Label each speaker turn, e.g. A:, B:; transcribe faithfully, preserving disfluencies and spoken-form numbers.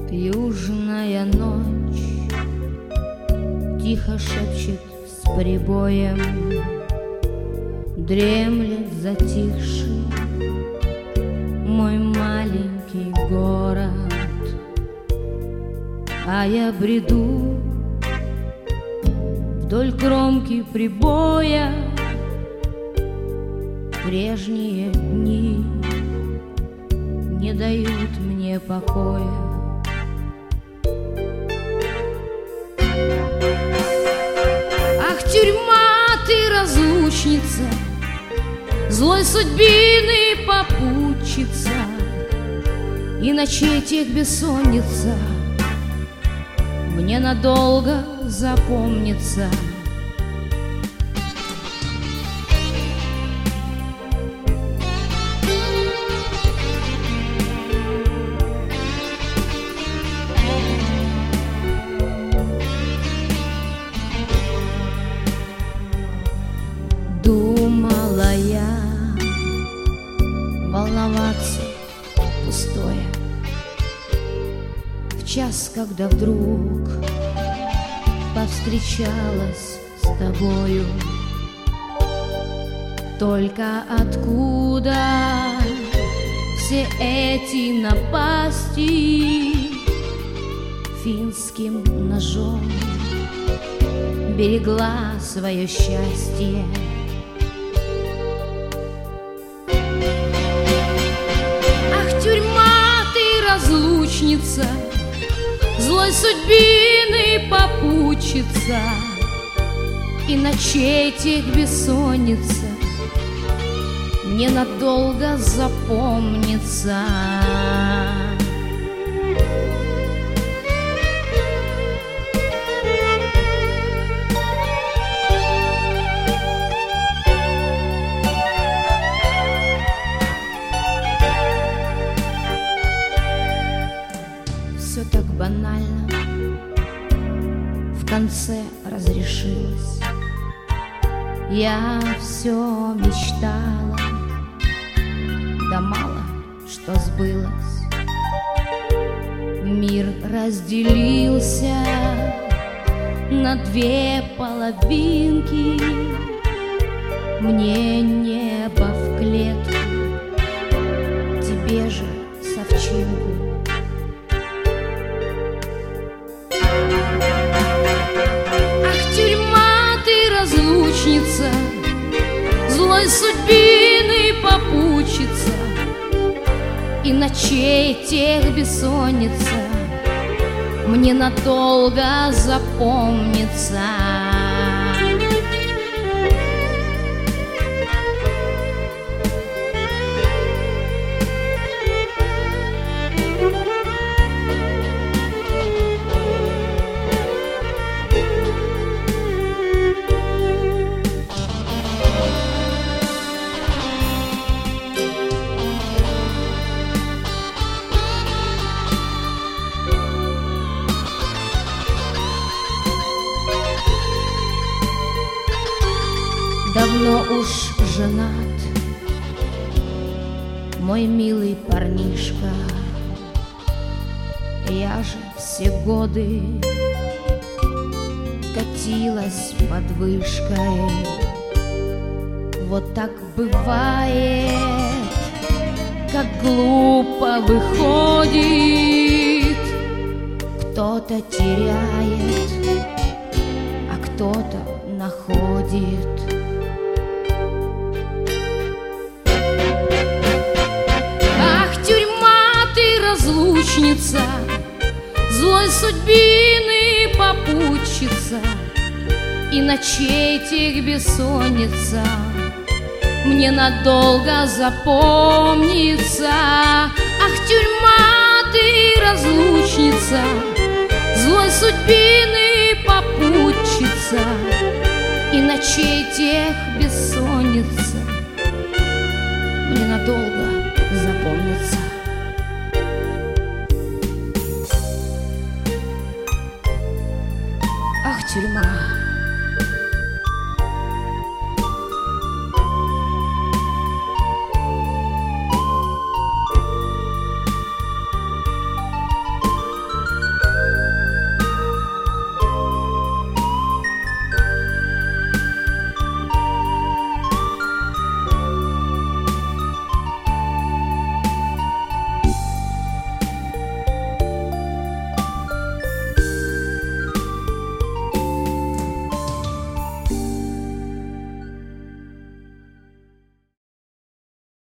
A: Южная ночь тихо шепчет с прибоем, дремлет затихший мой маленький город, а я бреду вдоль кромки прибоя. Прежние дни не дают мне покоя. Ах, тюрьма, ты разлучница, злой судьбины попутчица, и ночей тех бессонница мне надолго запомнится. Думала я волноваться пустое в час, когда вдруг повстречалась с тобою. Только откуда все эти напасти? Финским ножом берегла свое счастье. Разлучница, злой судьбины попутчица, и ночей тех бессонница мне надолго запомнится. Все так банально в конце разрешилось. Я все мечтала, да мало что сбылось. Мир разделился на две половинки. Мне небо в клетку, тебе же совчинку. Ах, тюрьма, ты разлучница, злой судьбины попутчица, и ночей тех бессонница мне надолго запомнится. Давно уж женат мой милый парнишка. Я же все годы катилась под вышкой. Вот так бывает, как глупо выходит. Кто-то теряет, а кто-то находит. Разлучница, злой судьбины попутчица, и ночей тех бессонница мне надолго запомнится. Ах, тюрьма, ты разлучница, злой судьбины попутчица, и ночей тех бессонница мне надолго запомнится.